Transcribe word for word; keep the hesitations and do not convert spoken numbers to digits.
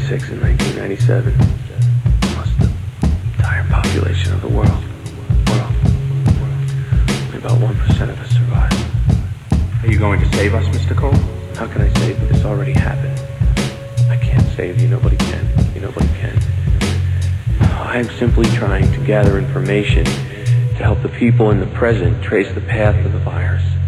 ninety-six and nineteen ninety-seven. Lost the entire population of the world. World. Only about one percent of us survived. Are you going to save us, Mister Cole? How can I save you? This already happened. I can't save you. Nobody can. You nobody can. I am simply trying to gather information to help the people in the present trace the path of the virus.